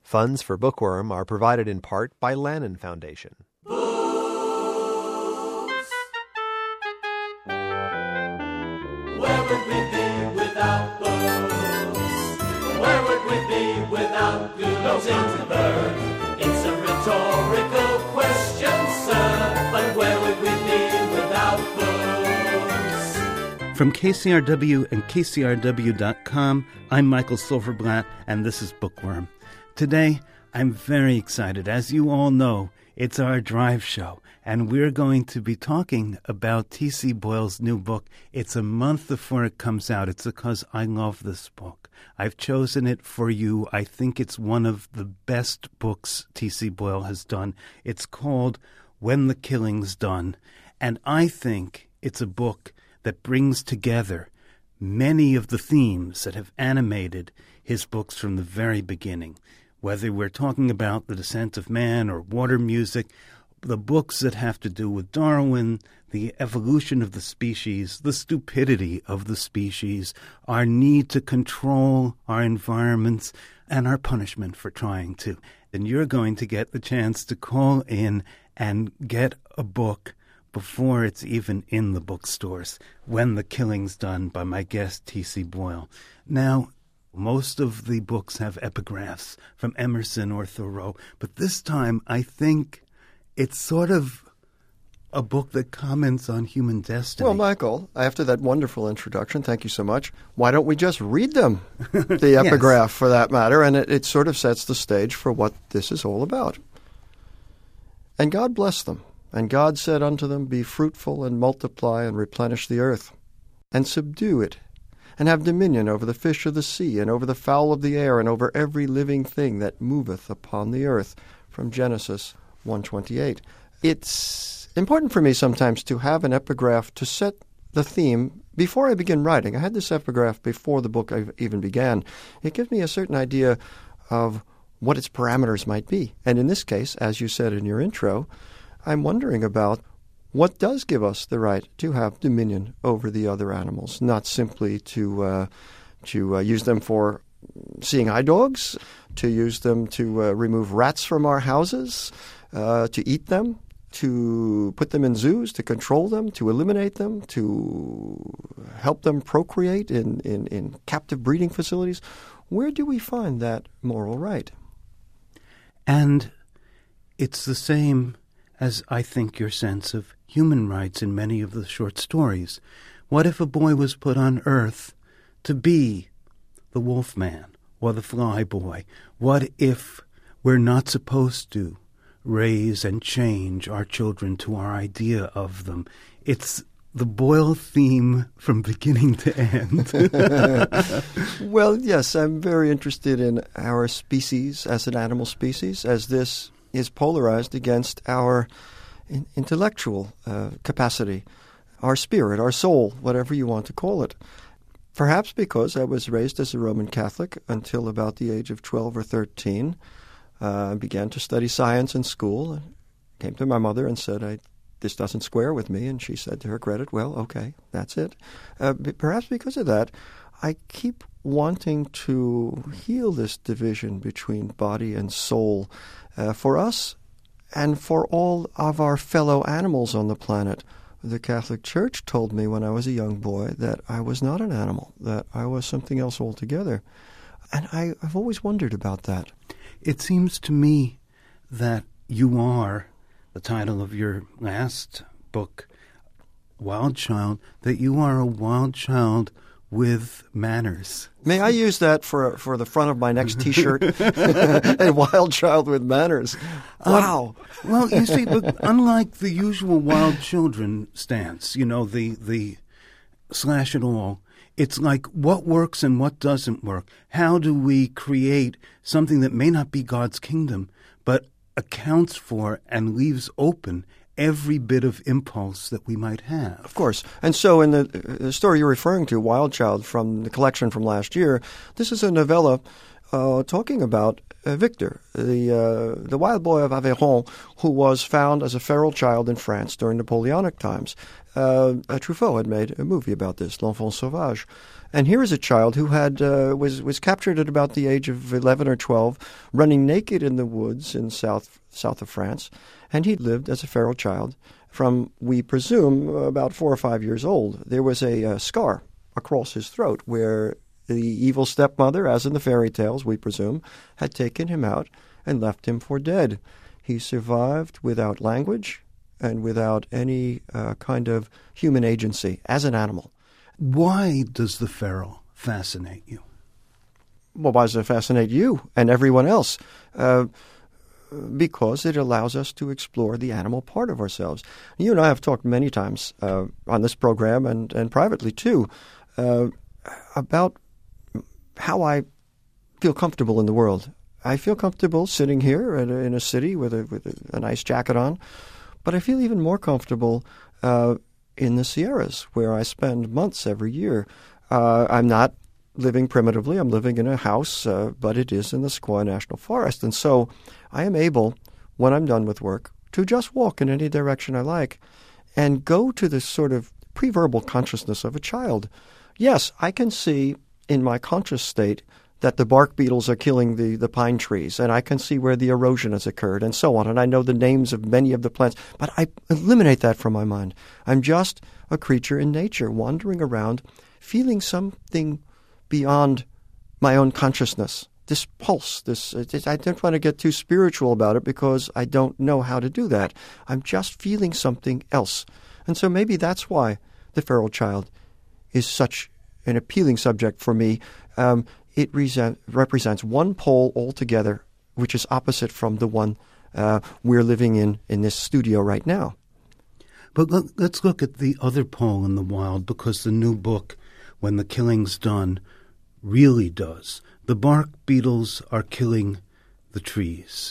Funds for Bookworm are provided in part by Lannan Foundation. Where would we be without books? Where would we be without Gutenberg? It's a rhetorical question, sir, but where would we be without books? From KCRW and KCRW.com, I'm Michael Silverblatt, and this is Bookworm. Today, I'm very excited. As you all know, it's our drive show, and we're going to be talking about T.C. Boyle's new book. It's a month before it comes out. It's because I love this book. I've chosen it for you. I think it's one of the best books T.C. Boyle has done. It's called When the Killing's Done, and I think it's a book that brings together many of the themes that have animated his books from the very beginning. Whether we're talking about The Descent of Man or Water Music, the books that have to do with Darwin, the evolution of the species, the stupidity of the species, our need to control our environments, and our punishment for trying to. And you're going to get the chance to call in and get a book before it's even in the bookstores, When the Killing's Done, by my guest T.C. Boyle. Now, most of the books have epigraphs from Emerson or Thoreau, but this time I think it's sort of a book that comments on human destiny. Well, Michael, after that wonderful introduction, thank you so much, why don't we just read them, the epigraph for that matter, and it sort of sets the stage for what this is all about. And God blessed them, and God said unto them, Be fruitful and multiply and replenish the earth, and subdue it, and have dominion over the fish of the sea, and over the fowl of the air, and over every living thing that moveth upon the earth, from Genesis 1:28. It's important for me sometimes to have an epigraph to set the theme before I begin writing. I had this epigraph before the book even began. It gives me a certain idea of what its parameters might be. And in this case, as you said in your intro, I'm wondering about what does give us the right to have dominion over the other animals, not simply to use them for seeing eye dogs, to use them to remove rats from our houses, to eat them, to put them in zoos, to control them, to eliminate them, to help them procreate in captive breeding facilities. Where do we find that moral right? And it's the same as I think your sense of human rights in many of the short stories. What if a boy was put on Earth to be the wolf man or the fly boy? What if we're not supposed to raise and change our children to our idea of them? It's the Boyle theme from beginning to end. Well, yes, I'm very interested in our species as an animal species, as this is polarized against our intellectual capacity, our spirit, our soul, whatever you want to call it. Perhaps because I was raised as a Roman Catholic until about the age of 12 or 13. I began to study science in school. I came to my mother and said, this doesn't square with me. And she said to her credit, well, okay, that's it. Perhaps because of that, I keep wanting to heal this division between body and soul for us and for all of our fellow animals on the planet. The Catholic Church told me when I was a young boy that I was not an animal, that I was something else altogether. And I've always wondered about that. It seems to me that you are, the title of your last book, Wild Child, that you are a wild child with manners. May I use that for the front of my next T-shirt? A wild child with manners. Wow. Well, you see, look, unlike the usual wild children stance, the slash it all, it's like what works and what doesn't work. How do we create something that may not be God's kingdom, but accounts for and leaves open every bit of impulse that we might have? Of course. And so in the story you're referring to, Wild Child, from the collection from last year, this is a novella talking about Victor, the wild boy of Aveyron, who was found as a feral child in France during Napoleonic times. Truffaut had made a movie about this, L'Enfant Sauvage. And here is a child who had was captured at about the age of 11 or 12, running naked in the woods in south of France, and he lived as a feral child from, we presume, about 4 or 5 years old. There was a scar across his throat where the evil stepmother, as in the fairy tales, we presume, had taken him out and left him for dead. He survived without language and without any kind of human agency as an animal. Why does the feral fascinate you? Well, why does it fascinate you and everyone else? Because it allows us to explore the animal part of ourselves. You and I have talked many times on this program and privately too about how I feel comfortable in the world. I feel comfortable sitting here in a city with a nice jacket on, but I feel even more comfortable in the Sierras, where I spend months every year. I'm not living primitively. I'm living in a house, but it is in the Sequoia National Forest. And so I am able, when I'm done with work, to just walk in any direction I like and go to this sort of pre-verbal consciousness of a child. Yes, I can see in my conscious state that the bark beetles are killing the pine trees, and I can see where the erosion has occurred, and so on, and I know the names of many of the plants, but I eliminate that from my mind. I'm just a creature in nature, wandering around, feeling something beyond my own consciousness, this pulse, I don't want to get too spiritual about it because I don't know how to do that. I'm just feeling something else. And so maybe that's why the feral child is such an appealing subject for me. It represents one pole altogether, which is opposite from the one we're living in this studio right now. But let's look at the other pole in the wild, because the new book, When the Killing's Done, really does. The bark beetles are killing the trees.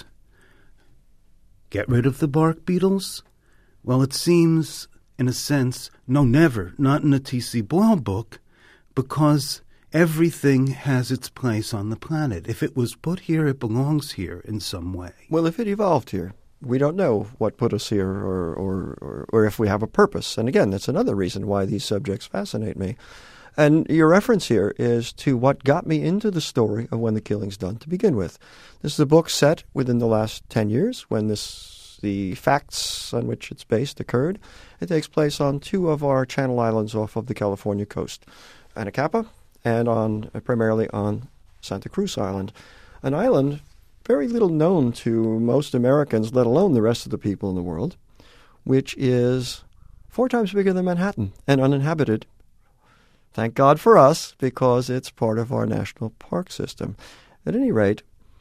Get rid of the bark beetles? Well, it seems, in a sense, no, never, not in a T.C. Boyle book, because everything has its place on the planet. If it was put here, it belongs here in some way. Well, if it evolved here, we don't know what put us here or if we have a purpose. And again, that's another reason why these subjects fascinate me. And your reference here is to what got me into the story of When the Killing's Done to begin with. This is a book set within the last 10 years when the facts on which it's based occurred. It takes place on 2 of our Channel Islands off of the California coast, Anacapa and primarily on Santa Cruz Island, an island very little known to most Americans, let alone the rest of the people in the world, which is 4 times bigger than Manhattan and uninhabited. Thank God for us, because it's part of our national park system. At any rate,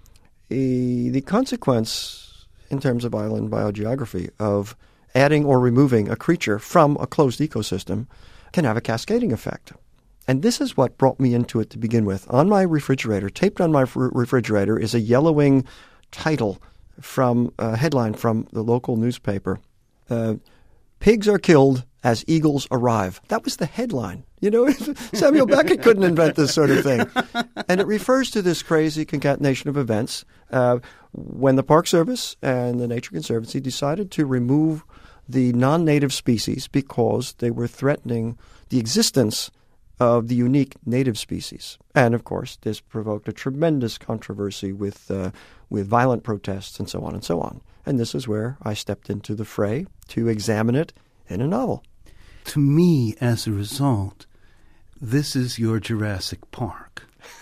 the consequence in terms of island biogeography of adding or removing a creature from a closed ecosystem can have a cascading effect. And this is what brought me into it to begin with. On my refrigerator, taped on my refrigerator, is a yellowing title from a headline from the local newspaper. Pigs are killed as eagles arrive. That was the headline. You know, Samuel Beckett couldn't invent this sort of thing. And it refers to this crazy concatenation of events when the Park Service and the Nature Conservancy decided to remove the non-native species because they were threatening the existence of the unique native species. And, of course, this provoked a tremendous controversy with violent protests and so on and so on. And this is where I stepped into the fray to examine it in a novel. To me, as a result, this is your Jurassic Park.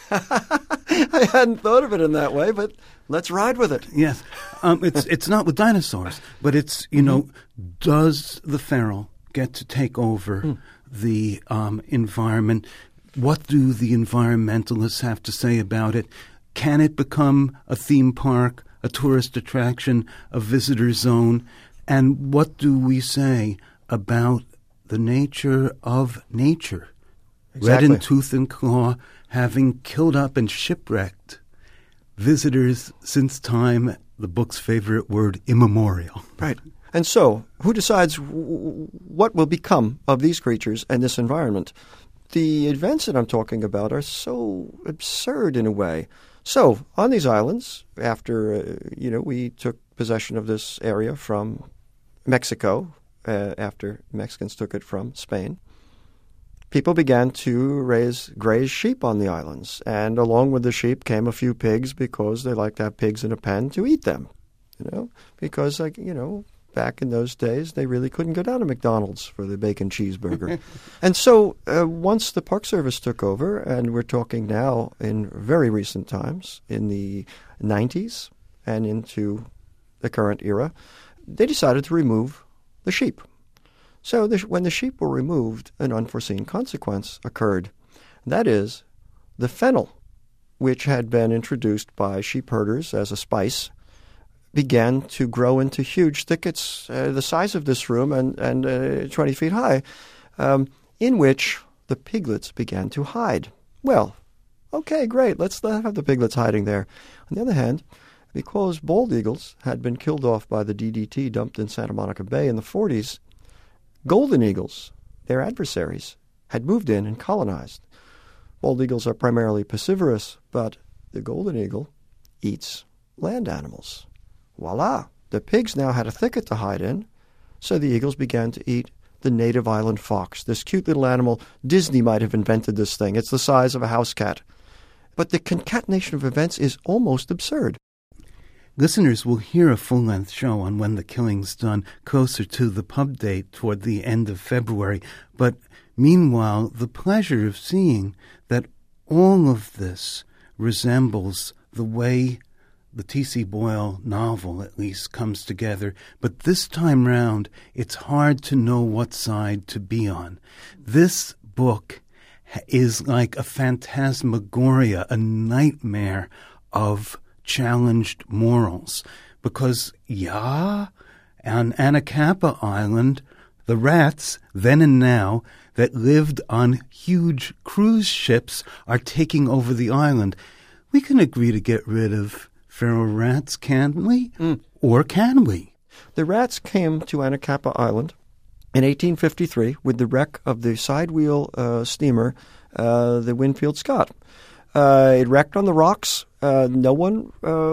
I hadn't thought of it in that way, but let's ride with it. Yes. It's not with dinosaurs, but it's, does the feral get to take over the environment? What do the environmentalists have to say about it? Can it become a theme park, a tourist attraction, a visitor zone? And what do we say about the nature of nature? Exactly. Red in tooth and claw, having killed up and shipwrecked visitors since time, the book's favorite word, immemorial. Right. And so, who decides what will become of these creatures and this environment? the events that I'm talking about are so absurd in a way. So, on these islands, after, we took possession of this area from Mexico, after Mexicans took it from Spain, people began to graze sheep on the islands. And along with the sheep came a few pigs because they like to have pigs in a pen to eat them, because, back in those days, they really couldn't go down to McDonald's for the bacon cheeseburger. And so once the Park Service took over, and we're talking now in very recent times, in the 90s and into the current era, they decided to remove the sheep. So when the sheep were removed, an unforeseen consequence occurred. That is, the fennel, which had been introduced by sheep herders as a spice, began to grow into huge thickets the size of this room and 20 feet high, in which the piglets began to hide. Well, okay, great, let's have the piglets hiding there. On the other hand, because bald eagles had been killed off by the DDT dumped in Santa Monica Bay in the 40s, golden eagles, their adversaries, had moved in and colonized. Bald eagles are primarily piscivorous, but the golden eagle eats land animals. Voila! The pigs now had a thicket to hide in, so the eagles began to eat the native island fox, this cute little animal. Disney might have invented this thing. It's the size of a house cat. But the concatenation of events is almost absurd. Listeners will hear a full-length show on When the Killing's Done closer to the pub date toward the end of February. But meanwhile, the pleasure of seeing that all of this resembles the way the T.C. Boyle novel, at least, comes together. But this time round, it's hard to know what side to be on. This book is like a phantasmagoria, a nightmare of challenged morals. Because, on Anacapa Island, the rats, then and now, that lived on huge cruise ships are taking over the island. We can agree to get rid of feral rats, can't we? Or can we? The rats came to Anacapa Island in 1853 with the wreck of the sidewheel steamer, the Winfield Scott. It wrecked on the rocks. No one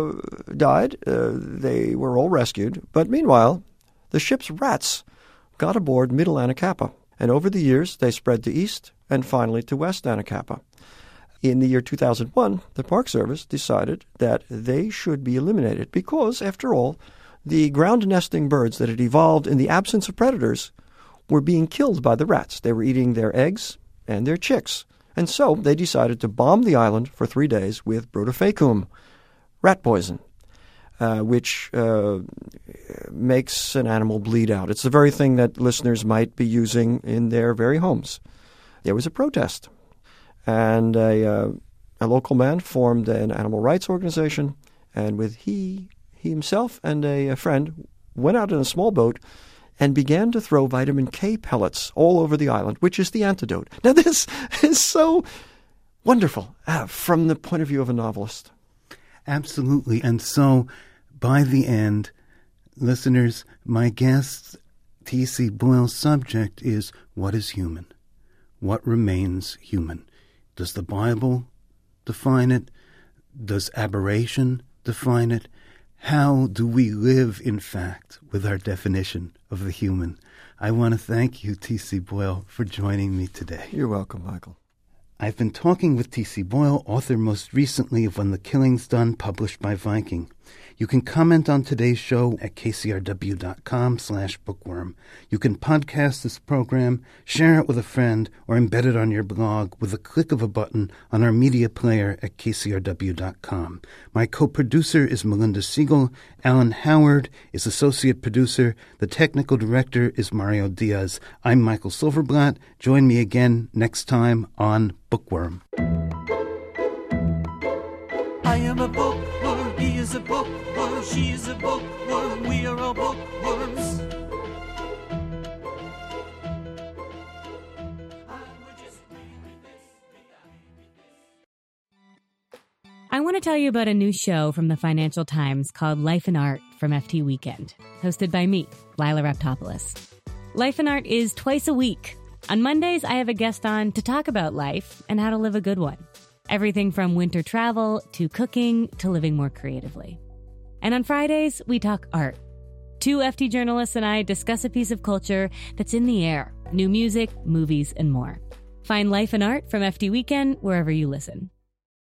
died. They were all rescued. But meanwhile, the ship's rats got aboard Middle Anacapa. And over the years, they spread to east and finally to west Anacapa. In the year 2001, the Park Service decided that they should be eliminated because, after all, the ground nesting birds that had evolved in the absence of predators were being killed by the rats. They were eating their eggs and their chicks. And so they decided to bomb the island for 3 days with brutofecum, rat poison, which makes an animal bleed out. It's the very thing that listeners might be using in their very homes. There was a protest. And a local man formed an animal rights organization, and with he himself and a friend went out in a small boat and began to throw vitamin K pellets all over the island, which is the antidote. Now, this is so wonderful from the point of view of a novelist. Absolutely. And so, by the end, listeners, my guest, T.C. Boyle's subject is, what is human? What remains human? Does the Bible define it? Does aberration define it? How do we live, in fact, with our definition of the human? I want to thank you, T.C. Boyle, for joining me today. You're welcome, Michael. I've been talking with T.C. Boyle, author most recently of When the Killing's Done, published by Viking. You can comment on today's show at kcrw.com/bookworm. You can podcast this program, share it with a friend, or embed it on your blog with a click of a button on our media player at kcrw.com. My co-producer is Melinda Siegel. Alan Howard is associate producer. The technical director is Mario Diaz. I'm Michael Silverblatt. Join me again next time on Bookworm. I am a bookworm, he is a bookworm, she is a bookworm, we are all bookworms. I want to tell you about a new show from the Financial Times called Life and Art from FT Weekend, hosted by me, Lila Raptopoulos. Life and Art is twice a week. On Mondays, I have a guest on to talk about life and how to live a good one. Everything from winter travel to cooking to living more creatively. And on Fridays, we talk art. Two FT journalists and I discuss a piece of culture that's in the air, new music, movies, and more. Find Life and Art from FT Weekend wherever you listen.